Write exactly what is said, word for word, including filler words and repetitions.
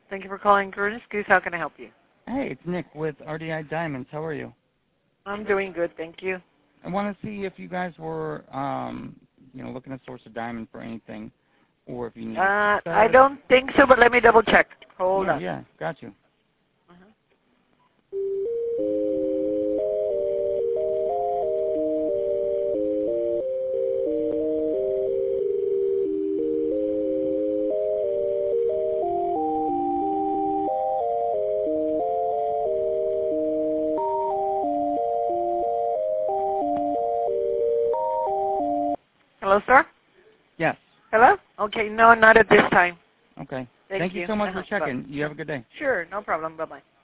Thank you for calling Curtis Goose. How can I help you? Hey, it's Nick with R D I Diamonds. How are you? I'm doing good, thank you. I want to see if you guys were, um, you know, looking to source a diamond for anything, or if you need. Uh, I don't think so, but let me double check. Hold yeah, on. Yeah, got you. Hello, sir? Yes. Hello? Okay, no, not at this time. Okay. Thank, Thank you you so much uh-huh. for checking. Bye. You have a good day. Sure, no problem. Bye-bye.